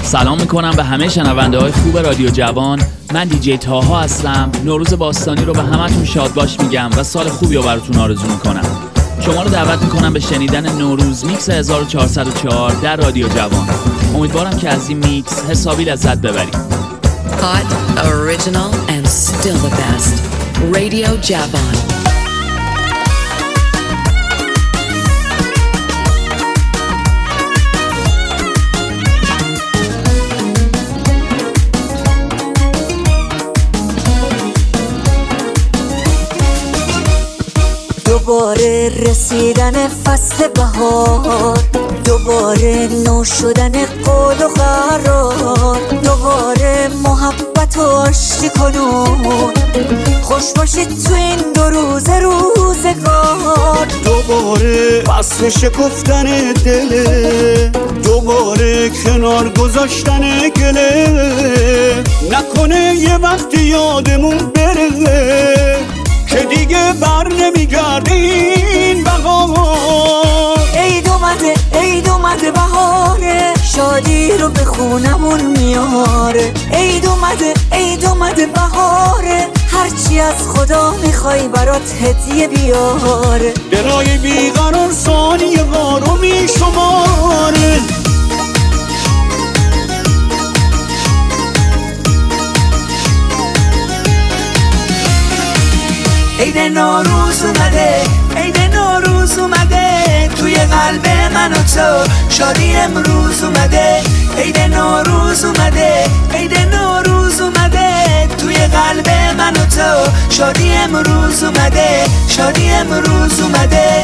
سلام میکنم به همه شنونده های خوب رادیو جوان. من دیجی تاها هستم. نوروز باستانی رو به همتون شاد باش میگم و سال خوبی رو براتون آرزو میکنم. شما رو دعوت میکنم به شنیدن نوروز میکس 1404 در رادیو جوان. امیدوارم که از این میکس حسابی لذت ببرید. Hot, original and still the best. Radio Javan. دوباره رسیدن فصل بهار، دوباره نو شدن قول و قرار، دوباره محبت و آشتی کنون، خوش باشید تو این 2 روز روزگار. دوباره فصل شکفتن دله، دوباره کنار گذاشتن گله، نکنه یه وقتی یادمون بره که دیگه بر نمیگرده این بهار. عید اومده بهاره، شادی رو به خونمون میاره. عید اومده بهاره، هرچی از خدا میخوای برات هدیه بیاره. دلای بیقرار ثانیه ها رو میشماره. عید نوروز اومده، عید نوروز اومده، توی قلب من و تو شادی امروز اومده. عید نوروز اومده، عید نوروز اومده، توی قلب من و تو شادی امروز اومده، شادی امروز اومده.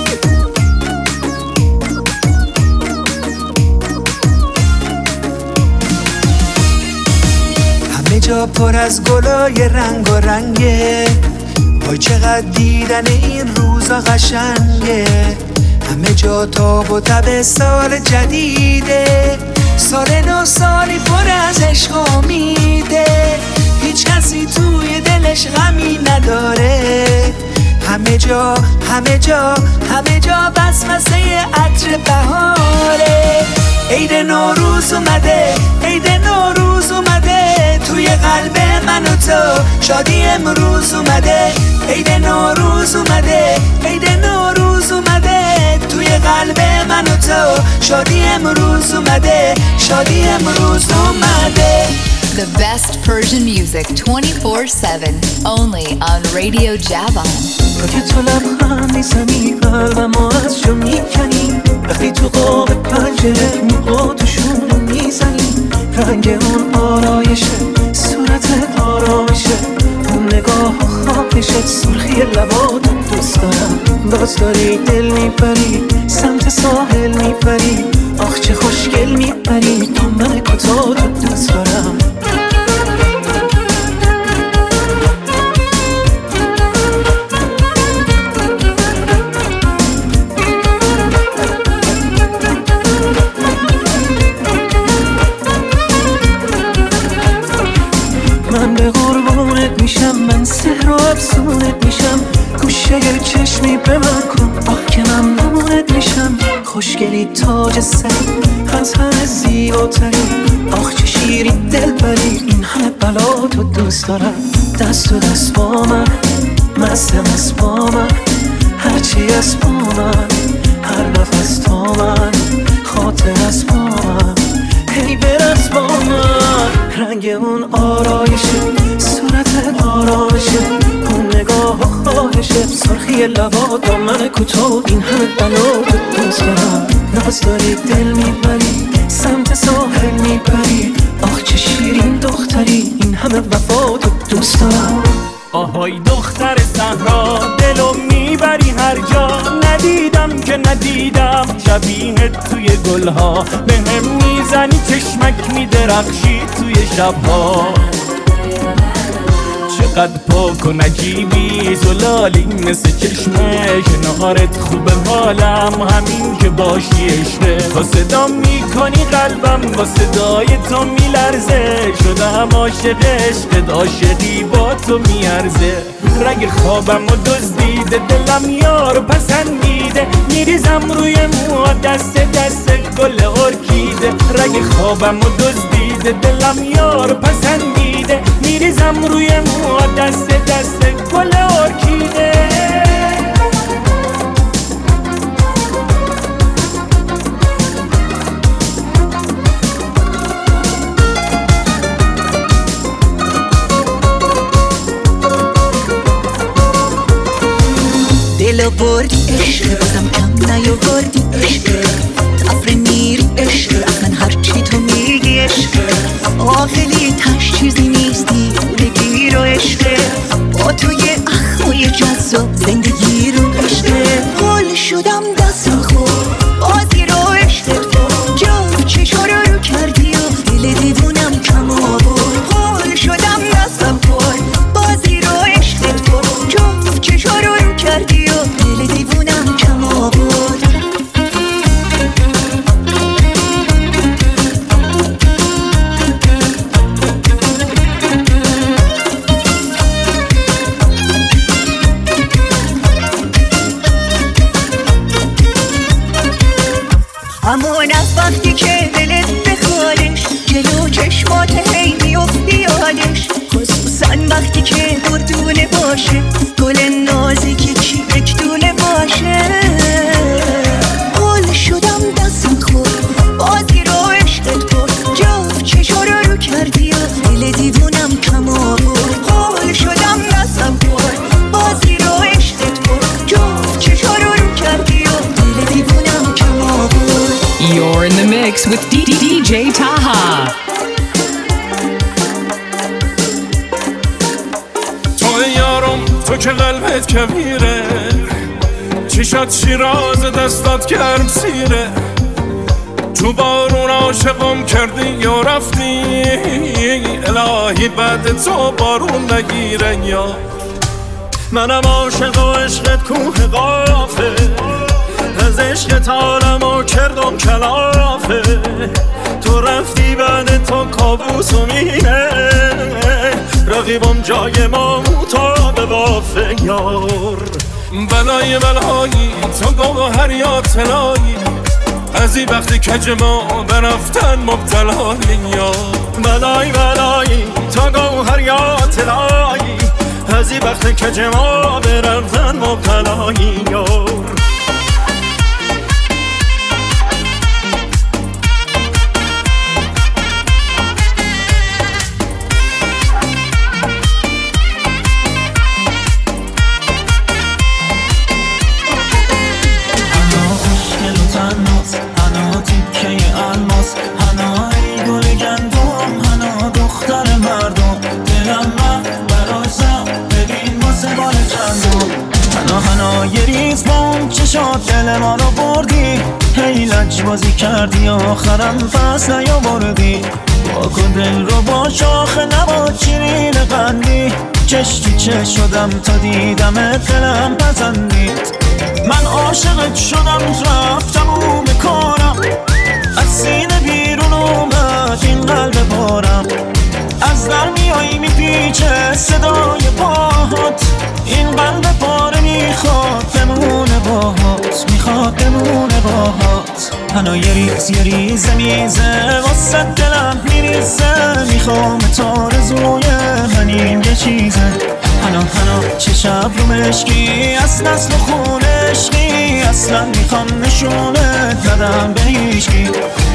همه جا پر از گلای رنگ و رنگه، وای چقدر دیدن این روزا قشنگه. همه جا تاب و تب سال جدیده، سال نو سالی پر از عشق و امیده، هیچ کسی توی دلش غمی نداره. همه جا بسمسه عطر بهاره. عید نوروز اومده، عید نوروز اومده، توی قلب من و تو شادی امروز اومده. عید نوروز اومده، عید نوروز اومده، توی قلب من و تو شادی امروز اومده، شادی امروز اومده. The best Persian music 24/7 only on Radio Javan. تو که تو لبخند میزنی قلبمو از جا میکنی، وقتی تو قاب پنجره موها توشون رو میزنی، رنگ اون آرایشه، صورت آرامشه، اون نگاه و خواهشت، سرخی لباتو دوست دارم. باز داری دل میبری سمت ساحل میبری، آخ چه خوشگل میبری، دامن کتاتو دوست دارم. من به قربونت میشم، من سحر و افسونت میشم، گوشه چشمی به من کن، آه که ممنونت میشم. خوشگلی تاج سری، از همه زیباتری، آخ چه شیری دل بری، این همه بلا تو دوست دارم. دست تو دست با من، مست با من، هرچی از با من، هر نفس تا من، خاطر از با من، هی برس با من. رنگ اون آرایشه، صورت آرامشه، اون نگاه و خواهشه، سرخی لبا، دامن کوتاه، این همه بلا تو دوست دارم. ناز داری دل میبری سمت ساحل میبری، آخ چه شیرین دختری، این همه وفا تو دوست دارم. آهای دختر صحرا، دلو میبری هر جا، ندیدم که ندیدم شبیهت توی گلها، به هم میزنی چشمک میدرخشی توی شبها. چه چقدر پاک و نجیبی زلالی مثل چشمه کنارت خوبه حالم همین که باشی عشقه با صدا میکنی قلبم با صدای تو میلرزه شدم عاشق عشقت عاشقی با تو میارزه رگ خوابم و دزدیده دلم یارو پسندیده میریزم روی مو دست دست گل ارکیده رگ خوابم و دزدیده دلم یارو پسندیده میریزم روی مو دست دست گل ارکیده دلو بردی عشق بازم کم نیاوردی عشق تفره میری عشق اصلا هرچی تو میگی عشق عاقلی تش چیزی نیستی بگیر و عشق با توی اخوی جذاب زندگی رو عشق حال شدم دستم خورد بازی رو عشقت بود جا چشا رو کردی و دل دیوونم کم آورد حال شدم دستم خورد بازی رو عشقت بود جا چشا رو کردی و دل دیوونم کم آورد همون از وقتی که دلت بخوادش جلو چشمات هی میفتی یادش خصوصا وقتی که دردونه باشه گل نازکی چیرکدونه باشه حال شدم دستم خورد بازی رو عشقت برد جفت چشا رو کردی و دل دیوونم کم آورد حال شدم دستم خورد بازی رو عشقت برد جفت چشا رو کردی و دل دیوونم کم آورد. You're in the mix with DJ Taha. تو که قلبت کبیره چشات شیراز دستات گرم سیره تو بارون عاشقم کردی یا رفتی الهی بعد تو بارون نگیره یا منم عاشق و عشقت کوه قافه از عشقت عالمو کردم کلافه تو رفتی بعد تو کابوسو میره رقیبم جای ما تا به بافه یار بلای بلایی تو گوهر یا طلایی از این وقتی کج ما برفتن مبتلایی یا بلای بلایی تو گوهر یا طلایی از این وقتی کج ما برفتن مبتلایی یار یه ریز بام چشات دل ما رو بردی هی لجبازی کردی آخرم پس نیاوردی با کن دل رو با شاخه نباد شیرین قندی چش تو چش شدم تا دیدم دلم پسندید من عاشقت شدم رفتم و بکارم از سینه بیرون اومد این قلب پارم از در میایی میپیچه صدای پاهات این قلب پاره میخواد بمونه باهات میخواد بمونه باهات هنو یه ریز میزه واسه دلم میریزه میخوام تا رزوی منیم یه چیزه هنو چه شب رو مشکی از نسل خون عشقی اصلا میخوام نشونت ندم به هیچکی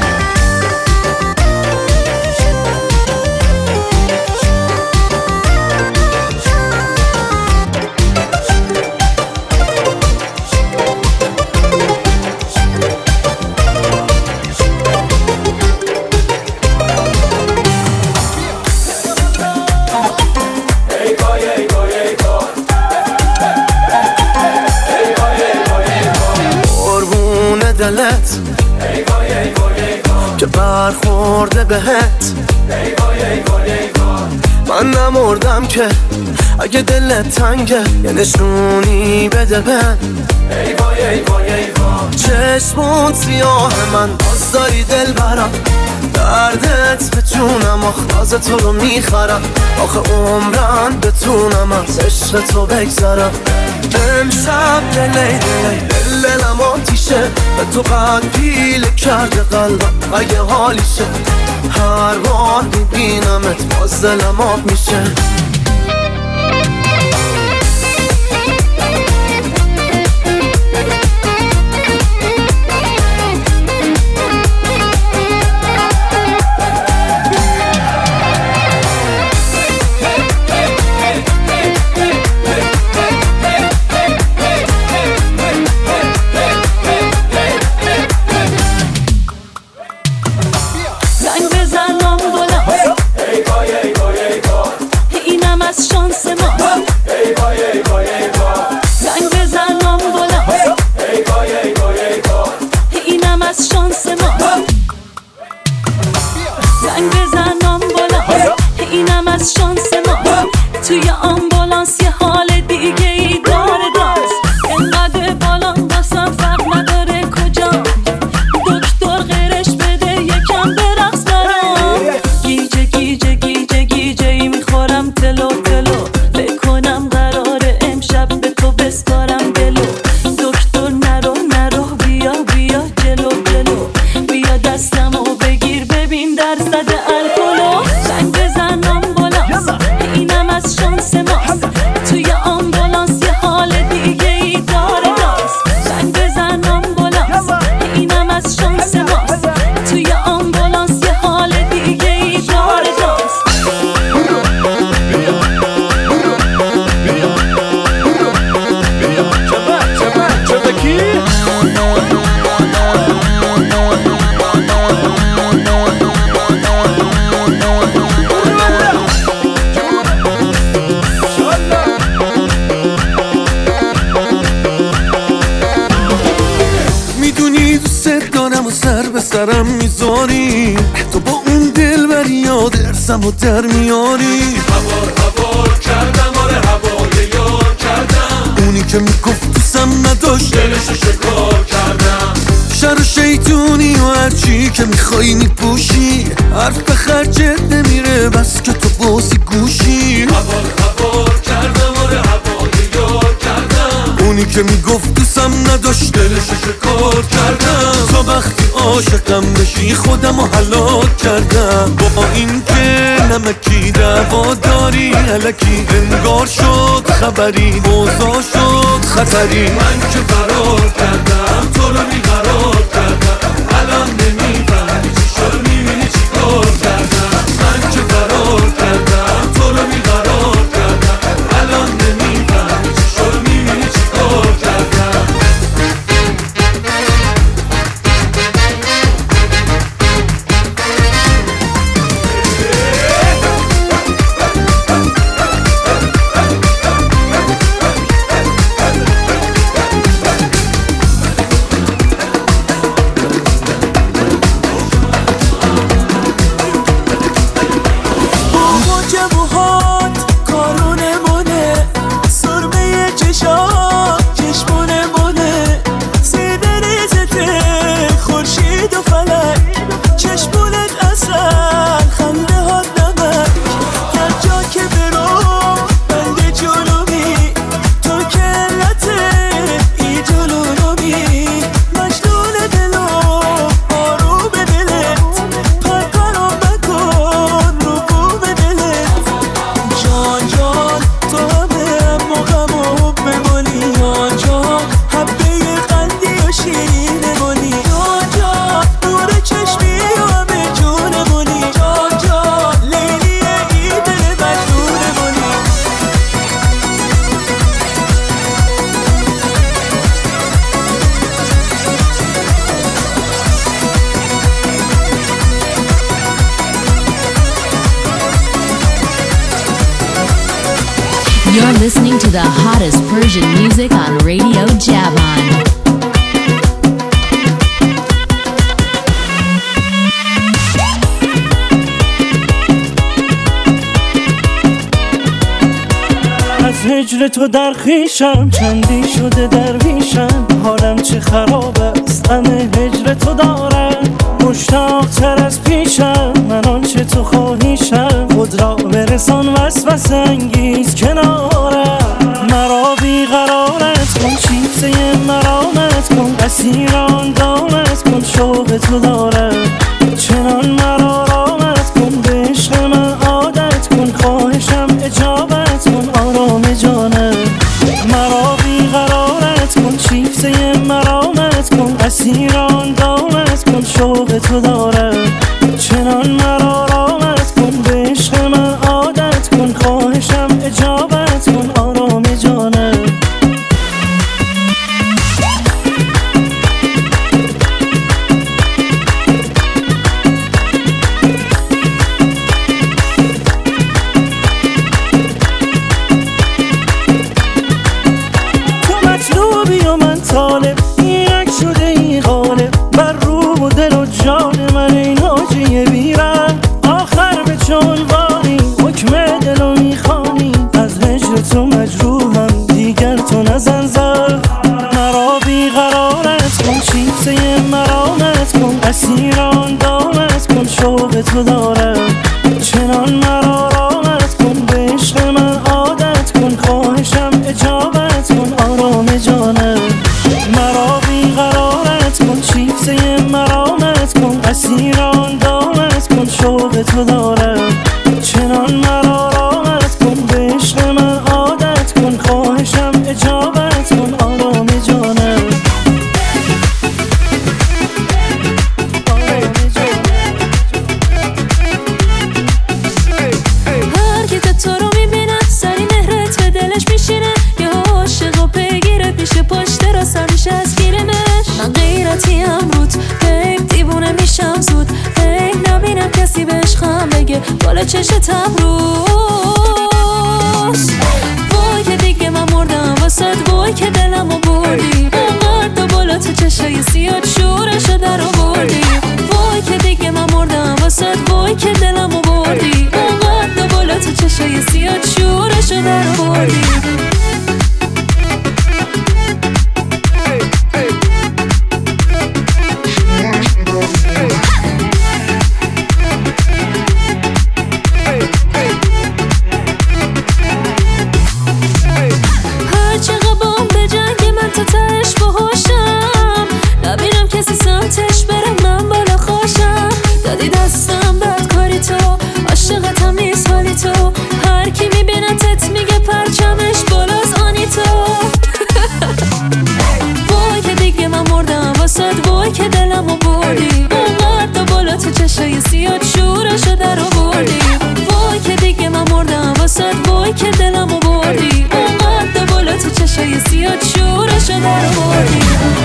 دلت که برخورده بهت من نمردم که اگه دلت تنگه یه نشونی بده من. ای وای ای وای ای وای چشمون سیاه من باز داری دل برم، دردت به جونم آخراز تو رو میخرم. آخه عمرم بتونم از عشق تو بگذرم. امشب دلی دلم آتیشه، به تو قد پیله کرده قلبم اگه حالیشه. هر بار میبینمت باز دلم آب میشه. توی آمبولانس یه حال دیگه ای داره داز. اینقدر بالان دستم فرق نداره کجا، دکتر غیرش بده یکم برقص برام. گیجه گیجه گیجه گیجه ای میخورم تلو تلو، بکنم قراره امشب به تو بسپارم دلو. دکتر نرو نرو بیا بیا جلو جلو، بیا دستمو بگیر ببین درصد الکلو. زنگ بزن آمبولانس اینم از شانس ماست، توی آمبولانس یه حال دیگه ای داره داز. زنگ بزن آمبولانس اینم از شانس ماست، توی آمبولانس یه حال دیگه ای داره داز. میدونی دوست دارم و سر به سرم میذاری، تو با اون دل بر یاد ارسم و در میاری. هوار کردم آره هوای یار کردم، اونی که میگفت دوستم نداشت دلشو شکار کردم. شر و شیطونی و هرچی که میخوایی میپوشی، حرف به خرجت نمیره بس که تو بازی گوشی. هوار کردم آره هوای یار کردم، اونی که میگفت دوستم نداشت دلشو شکار کردم. تا وقتی عاشقم بشی خودم رو هلاک کردم، با این که نمکی دعوا داری الکی انگار شد خبری موضوع شد خطری. من که فرار کردم تو رو بیقرار کردم، الان نمیفهمی چی شد میبینی چی کار کردم. من که فرار کردم تو رو بیقرار کردم، الان نمیفهمی چی شد میبینی چی کار کردم. You're listening to the hottest Persian music on Radio Javan. هجر تو در خویشم، چندی شده درویشم، حالم چه خراب است غم هجر تو دارم. مشتاق تر از پیشم من آنچه تو خواهیشم، خود را برسان وسوسه انگیز کنارم. مرا بیقرارت کن، چیفته مرامت کن، اسیران دامت کن، شوق تو دارم. چنان مرا رامت کن، به عشق من عادت کن، خواهشم اجابت کن آرام جانم. مرا بیقرارت کن، چیفته مرامت کن، اسیران دامت کن، شوق تو دارم. چنان مرا رامت کن، به عشق من عادت کن، خواهشم اجابت کن آرام جانم. تو مطلوبی و من طالب، اینک شده ای غالب بر روح و دل و جان من، این حاجی بیرم. آخر به چون وانی حکم دلو میخوانی، از هجر تو مجروحم دیگر تو نزن زر. مرا بیقرارت کن، چیفته مرامت کن، اسیران دامت کن، شوق تو دارم. چنان مرا رامت کن، به عشق من عادت کن، خواهشم اجابت کن آرام جانم. مرا بیقرارت کن، چیفته مرامت کن، اسیران دامت کن، شوق تو دارم. چنان مرا رامت کن، به عشق من عادت کن، خواهشم اجابت کن آرام جانم. هر کی تو رو میبینه سری مهرت به دلش میشینه، یه عاشق و پیگیرت میشه، پشت را سر میشه از گیرمش. من غیرتیم روت حیف دیوونه میشم زود، حیف نبینم کسی به عشقم بگه بالا چشت ابروس. وای که دیگه من مردم واسد، وای که دلمو بردی، اونقدر بالا تو چشای سیاد شورشو در آوردی. وای که دیگه من مردم واسد، وای که دلمو بردی، اونقدر بالا تو چشای سیاد شورشو در آوردی. هر چقدر بام به جنگ من تا تهش باهاشم، نبینم کسی سمتش بره من بالا خوشم. دادی دستم بدکاری تو، عاشقتم نیست حالی تو، هر کی میبینتت میگه پرچمش بالاست آنی تو. وای که دیگه من مردم واسد، وای که دلمو بردی، اونقدر بالا تو چشای سیاد شورشو در آوردی. وای که دیگه من مردم واسد، وای که دلمو بردی، اونقدر بالا تو چشای سیاد شورشو در آوردی.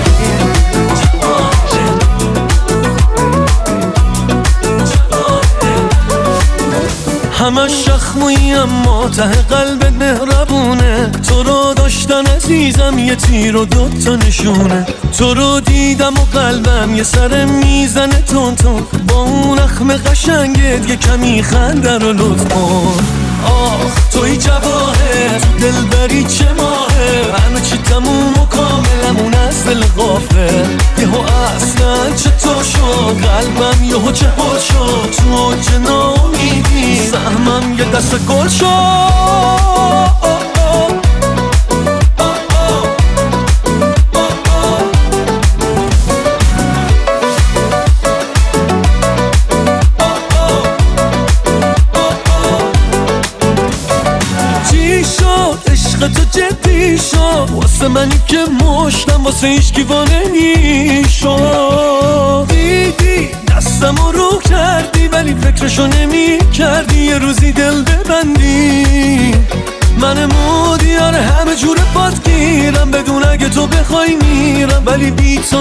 همش شخمویی اما ته قلبت مهربونه، تو رو داشتن عزیزم یه تیر و دوتا نشونه. تو رو دیدم و قلبم یه سر میزنه تون تون، با اون اخم قشنگت یه کمی خنده رو لطف کن. آخ توی جواهر تو دل بری چه ماهه، همه چی تموم و کاملمون از دل غافه. یهو اصلا چطور شد قلبم یهو چه حال شد، تو اوج ناامیدی سهمم یه دست گل شد. تو جدی شد واسه منی که مشتم، واسه هیچکی وانه نیشد. دیدی دستمو رو کردی ولی فکرشو نمی کردی، یه روزی دل ببندی. من مودیار همه جور باد گیرم، بدون اگه تو بخوای میرم ولی بی تو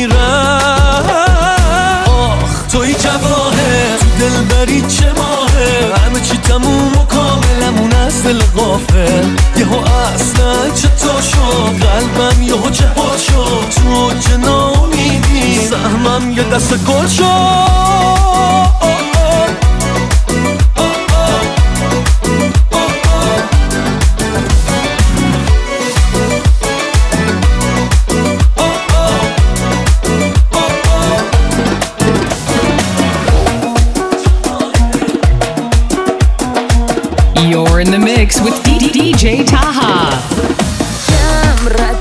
میمیرم. آخ توی جواهر تو دل بری چه ماهه، همه چی تموم و کاملمون از دل غافل. یهو اصلا چطور شد قلبم یهو چه حال شد، تو اوج ناامیدی سهمم یه دست گل شد.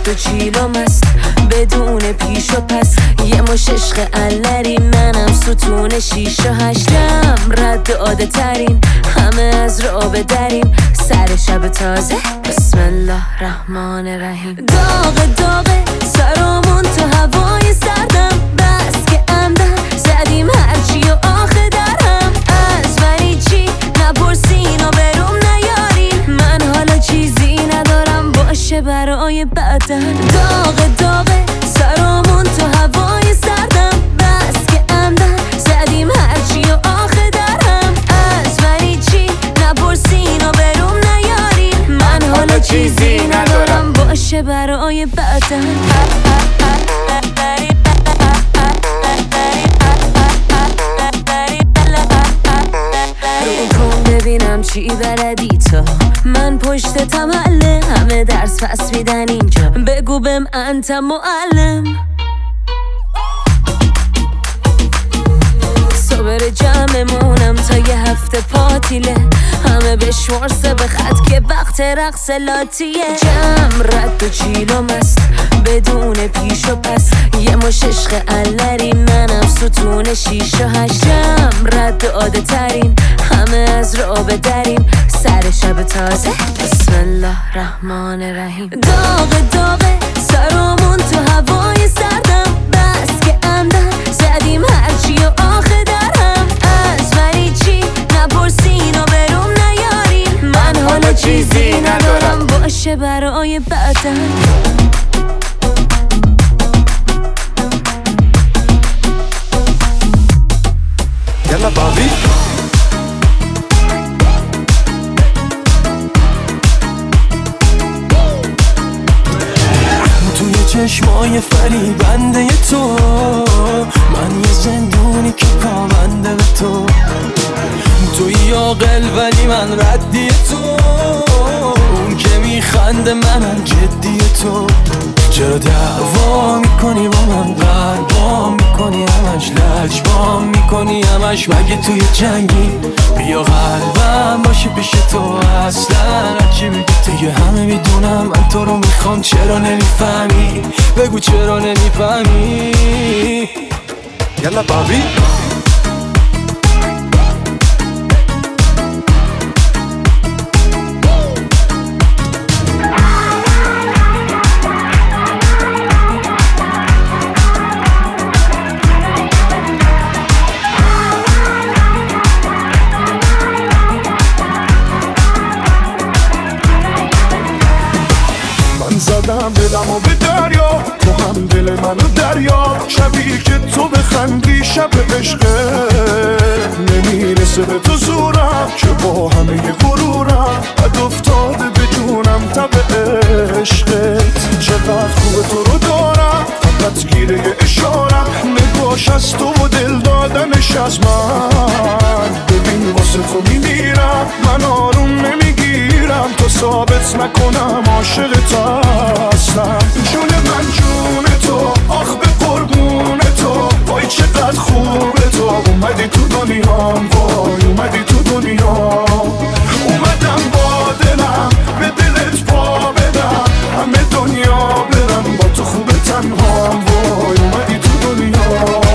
رد و چیلم است بدون پیش و پس، یه مش عشق علری منم ستون 6 و 8م، رد عاده ترین همه از رابه دریم، سر شب تازه بسم الله الرحمن الرحیم. داغ داغه سرامون تو هوای سردم، بس که اندر زدیم هرچی و آخه درهم، از منی چی نپرسین و بروم نیارین، من حالا چیزی ندارم باشه برای بعدن. داغ داغه سرامون تو هوای سردم، بس که اندر زدیم هرچی و آخه درهم، از منی چی نپرسین و بروم نیارین، من حالا چیزی ندارم باشه برای بعدن. ببینم چی بلدی تو، من پشت تمله همه درس پس میدن اینجا، بگو بهم انت معلم. صبر جمعمونم تا یه هفته پاتیله، همه بشمارسه به خط که وقت رقص لاتیه، جمع رد و چیلم است بدون پیش و پس، یه مش عشق علری منم ستون 6 و 8م، رد عاده ترین همه از رابه دریم، سر شب تازه بسم الله الرحمن الرحیم. داغ داغه سرامون تو هوای سردم، بس که اندر زدیم هرچی و آخه درهم، از منی چی نپرسین و بروم نیارین، من حالا چیزی ندارم باشه برای بعدن. یلا بابی توی چشمای فریبنده تو، من یه زندونی که پابنده به تو، توی عاقل ولی من ردی تو، اون که میخنده منم جدی تو، چرا دعوا میکنی با من، قلبام میکنی همش، لجبام میکنی همش، مگه توی جنگی بیا قلبم باشه پیش تو، اصلا هرچی بگی دیگه همه میدونم، من تو رو میخوام چرا نمیفهمی، بگو چرا نمیفهمی. یلا بابی زدم دلم و به دریا، تو هم دل منو دریا، شبیه که تو بخندی شب عشقه، نمیرسه به تو زورم که با همه غرورم، بد افتاده به جونم تب عشقت، چقدر خوبه تو رو دارم فقط گیره اشارم، نگاش از تو و دل دادنش از من، ببین واسه تو میمیرم، من آروم نمیگیرم تا ثابت نکنم عاشقت هستم. جون من جون تو، آخ به قربون تو، وای چقدر خوبه تو، اومدی تو دنیام، وای اومدی تو دنیام، اومدم با دلم به دلت پا بدم، همه دنیا برم با تو خوبه تنهام، وای اومدی تو دنیام.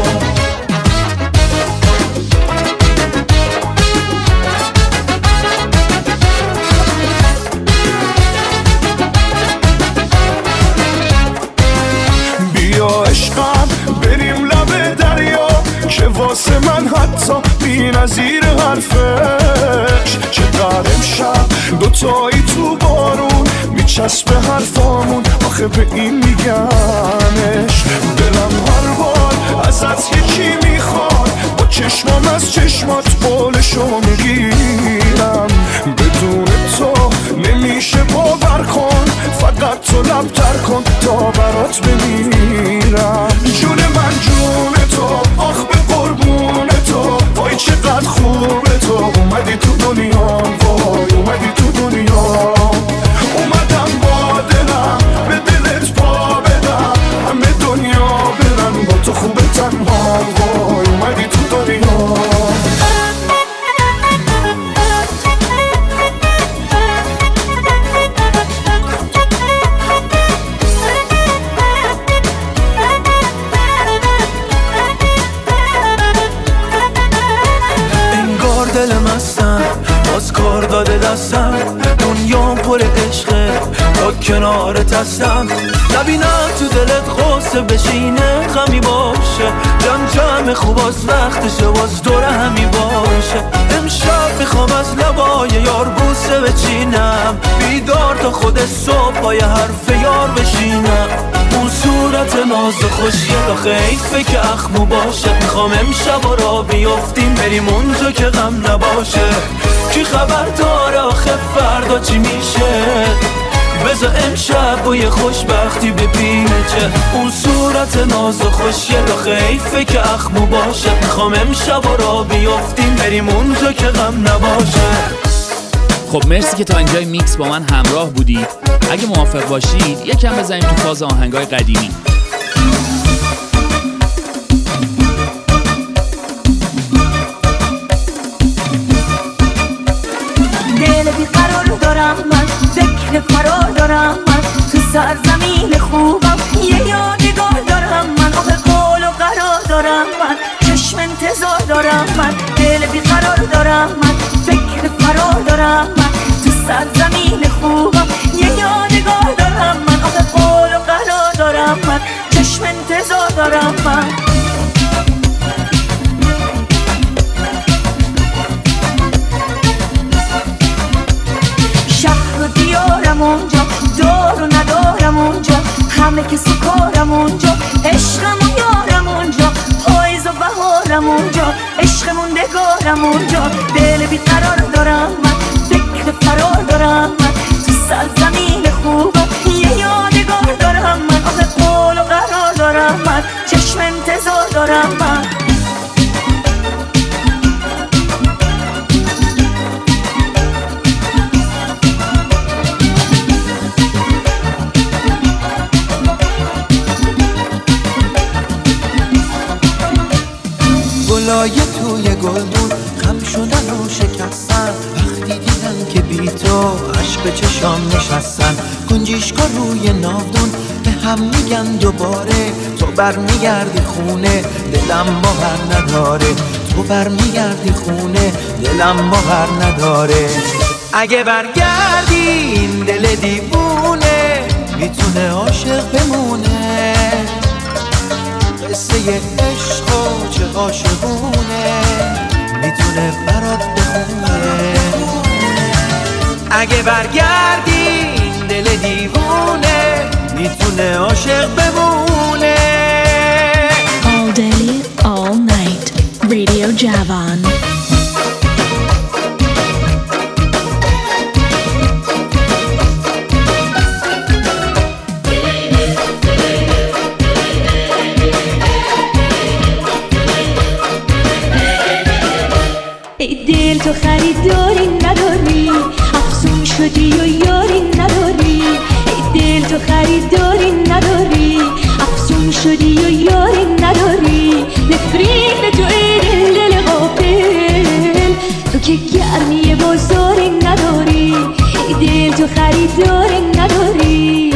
بیا عشقم بریم لب دریا، که واسه من حتی بی نظیر حرفش، چقدر امشب دوتایی تو بارون میچسبه حرفامون، آخه به این میگمش، دلم هر بار ازت یکی میخواد، با چشمام از چشمات بولشو میگیرم، بدون تو نمیشه باور کن، فقط تو لبتر کن تا برات بمیرم. جون من جون تو، آخ به قربون تو، وای چقدر خوبه تو، اومدی تو دنیا، وای اومدی تو دنیا، اومدم با دلم به دلت پا بدم، همه دنیا برن با تو خوبه تنها، وای اومدی تو دنیا. دل مستم باز کار داده دستم دنیا پر عشقه تا کنارت هستم نبینم تو دلت غصه بشینه غمی باشه جمع خوب از وقتشه باز دور همی باشه امشب میخوام از لبای یار بوسه بچینم بیدار تا خود صبح پای حرف یار بشینم اون صورت ناز خوشگل و خیفه که اخمو باشه میخوام امشب را بیافتیم بریم اونجا که غم نباشه کی خبر داره آخه فردا چی میشه بذار امشب با یه خوشبختی بپیچه اون صورت ناز خوشگل و خیفه که اخمو باشه میخوام امشب را بیافتیم بریم اونجا که غم نباشه. خب مرسی که تا اینجای میکس با من همراه بودید. اگه موافق باشید یکم بزنیم تو فاز آهنگای قدیمی. دل بیقرار دارم من فکر فرار دارم من تو سرزمین خوبم یه یادگار دارم من آخه قول و قرار دارم من چشم انتظار دارم من دل بیقرار دارم من فکر فرار دارم من تو سرزمین خوبم یه یادگار دارم من آخه قول و قرار دارم من چشم انتظار دارم من شهر و دیارم اونجا دار و ندارم اونجا همه که سکارم اونجا عشقم و یارم اونجا پاییز و بهارم اونجا عشق موندگارم اونجا دل بیقرار دارم من فکر فرار دارم من تو سرزمین خوبم یه یادگار دارم من آخه قول و قرار دارم من چشم انتظار دارم من گلای توی گلدون خم شدن و شکستن وقتی دیدن که بی تو عشق چشام نشستن گنجیشکا روی ناودون به هم میگن دوباره تو برمیگردی خونه دلم باور نداره تو برمیگردی خونه دلم باور نداره اگه برگردی این دل دیوونه میتونه عاشق بمونه قصه عشق و چه عاشقونه میتونه برات بخونه اگه برگردی این دل دیوونه میتونه عاشق بمونه All day, all night. Radio Javan. ای دل تو خریداری نداری افسون شدی و یاری نداری ای دل تو خریداری نداری افسون شدی و یاری نداری نفرین تو ای دل غافل تو که گرمی بازاری نداری ای دل تو خریداری نداری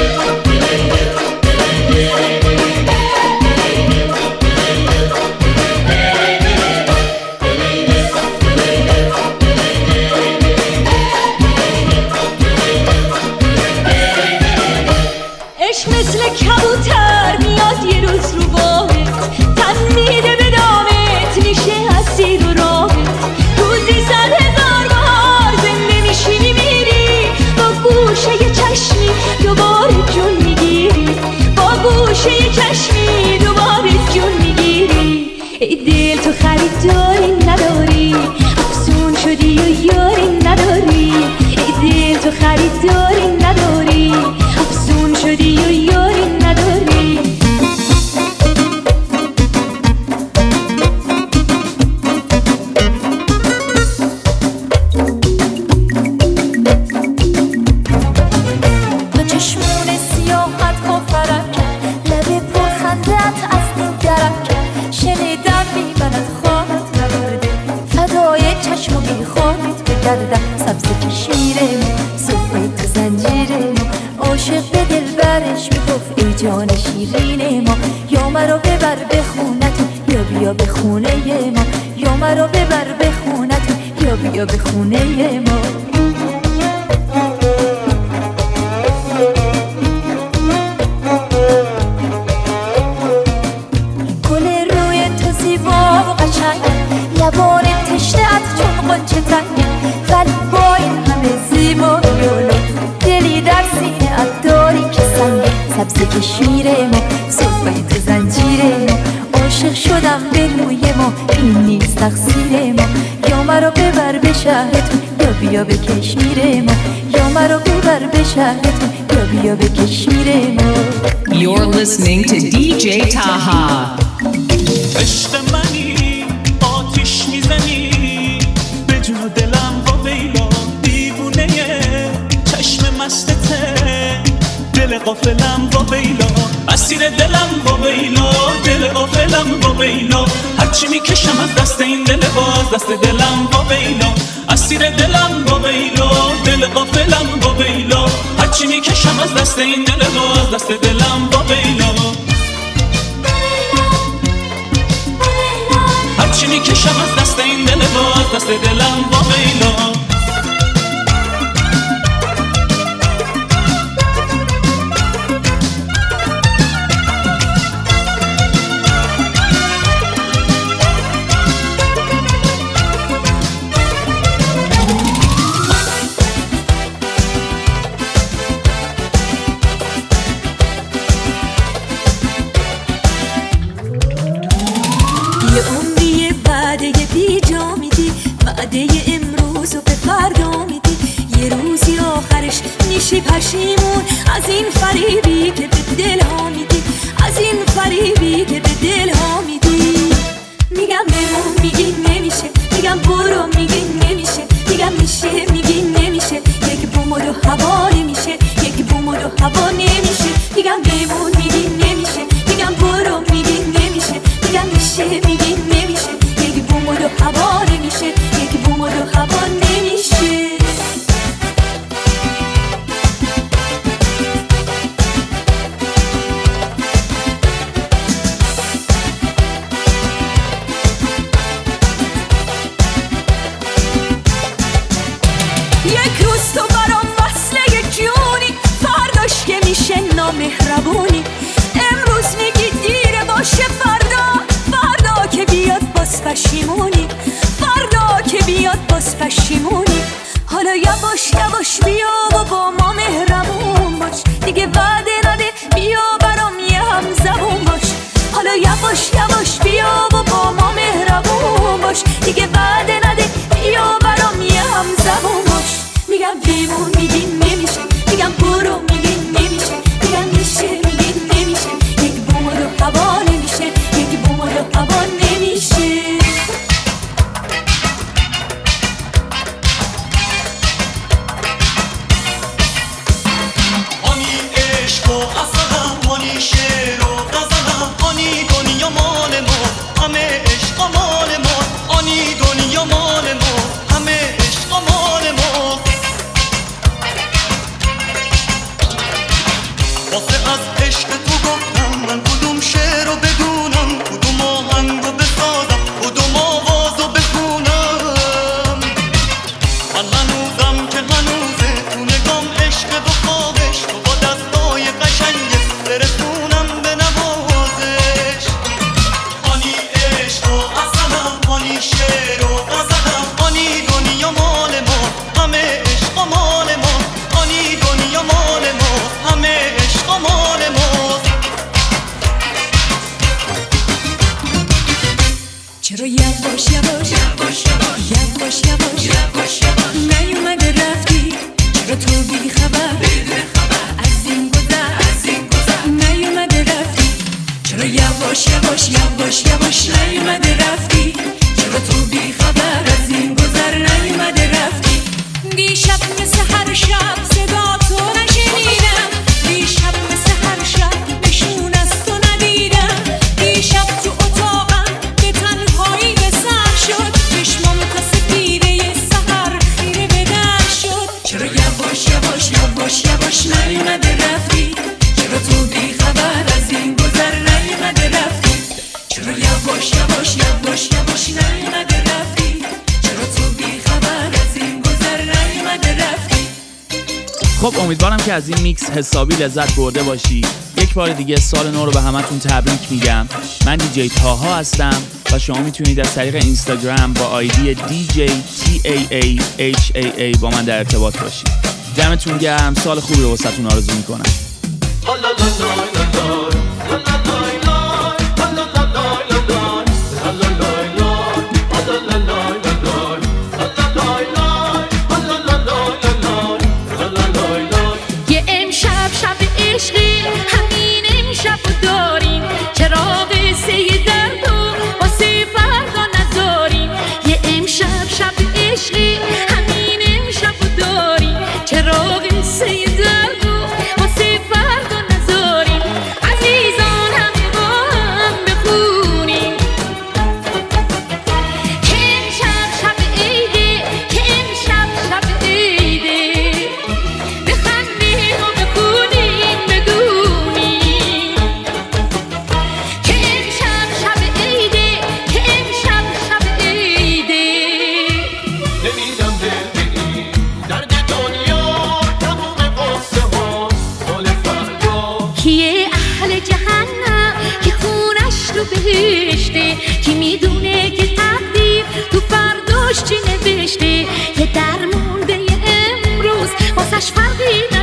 عشق مثل کبوتر میاد یه روز رو باهت تن میده به دامت میشه اسیر و راهت روزی 100,000 بار زنده میشینی میری با گوشه چشمی دوباره جون میگیری با گوشه چشمی دوباره جون میگیری ای دل تو خریداری نداری افسون شدی و یاری نداری ای دل تو خریداری نداری افسون شدی و یاری نداری با چشمون سیاحت کافرم کرد لب پرخندت از دل درم کرد شنیدم میبرد خواهد نبرده فدای چشم و بیخواهد بگردم سبز کشمیره صفحه تو زنجیره عاشق به دل برش میگفت ای جان شیرین ما یا مرا ببر به خونت یا بیا به خونه ما یا مرا ببر به خونت بیا به خونه ما. گل روی تو زیبا و قشنگ، لبان تشنه‌ات چون غنچه تنگ، ولی با این همه زیبایی و لطف دلی در سینه‌ات داری که سنگه. سبز کشمیر ما، صبح تو زنجیر ما، عاشق شدم به روی ما، این نیست تقصیر ما. یا مرا ببر به شهرتون یا بیا به کشمیر ما، یا مرا ببر به شهرتون یا بیا به کشمیر ما. You're listening to DJ Taha. عشق منی آتیش میزنی به جون و دلم با ویلا، دیوونه چشم مستته دل غافلم با ویلا، اسیر دلم با ویلا، دل غافلم با ویلا، هرچی میکشم از دست این دل باز، دست دلم با ویلا، اسیر دلم با ویلا، دل غافلم با ویلا، هرچی میکشم از دست این دل باز، دست دلم با ویلا، هرچی میکشم از دست این دل باز، دست دلم با ویلا. پشیمون از این فریبی که به دل ها میدی، از این فریبی که به دل ها میدی. میگم بمون میگی نمیشه، میگم برو میگی نمیشه، میگم میشه میگی نمیشه، یک بوم و دو هوا نمیشه، یک بوم و دو هوا نمیشه. میگم بمون میگی نمیشه، میگم برو میگی نمیشه، میگم میشه میگی نمیشه، یک بوم و دو هوا نمیشه، یک بوم و دو هوا نمیشه. مهربونی امروز میگی دیره باشه، فردا که بیاد باز پشیمونی، فردا که بیاد باز پشیمونی. حالا یواش بیا و با ما مهربون باش، دیگه وعده نده بیا برام یه هم زبون باش. حالا یواش بیا و با ما مهربون باش، دیگه وعده نده بیا برام یه هم زبون باش. میگم بیمون میگی نمیشه، میگم برو میگی نمیشه، میگم میشه میگی نمیشه، یک بوم و دو هوا نمیشه، یک بوم و دو هوا نمیشه. آنی عشق و اصلم، آنی شعر و غزلم، آنی دنیا مال ما، همه عشق مال ما، آنی دنیا مال ما، همه عشق مال ما. واسه از عشق تو گفتم من کدوم شعر رو بدونم، کدوم آهنگ رو بسازم، کدوم آواز رو بخونم. من هنوزم که هنوزه تو نگام عشق و خواهش، تو با دستای قشنگه برسونم به نوازش. آنی عشق و اصلم، آنی شعر و غزلم، آنی دنیا مال ما، همه عشق مال ما، آنی دنیا مال ما، همه عشق مال ما. چرا یواش نیومده رفتی، چرا تو بی خبر از این گذر نیومده رفتی، چرا یواش نیومده رفتی، چرا تو بی خبر از این گذر نیومده رفتی. دیشب مثل هر شب صدا تو نشنیدم، دیشب مثل هر شب نشون از تو ندیدم، دیشب تو اتاقم به تنهایی به سر شد، چشمام تا سپیده سحر خیره به در شد. چرا یواش نیومده رفتی، چرا تو بی خبر از این گذر نیومده رفتی، چرا یواش نیومده رفتی، چرا تو بی خبر خب امیدوارم که از این میکس حسابی لذت برده باشی. یک بار دیگه سال نو رو به همتون تبریک میگم. من دیجی تاها هستم و شما میتونید از طریق اینستاگرام با آیدی DJ TAAHAA با من در ارتباط باشید. دمتون گرم، سال خوبی رو واسهتون آرزو میکنم. یه امشب شب عشقی، همین امشب رو داریم، چراغ سه درد و واسه فردا نذاریم. یه امشب شب عشقی، همین امشب رو داریم، چراغ سه درد و واسه فردا نذاریم. عزیزان همه با هم بخونیم که امشب شب عیده، که امشب شب عیده. بخندیم و بخونیم بدونیم که امشب شب عیده، که امشب شب عیده. نمیدم دل بگی درد دنیا تموم قصه ها مال فردا. کیه اهل جهنم که خونش تو بهشته، کی میدونه که تقدیر تو فرداش چی نوشته. که درمونده امروز واسش فرقی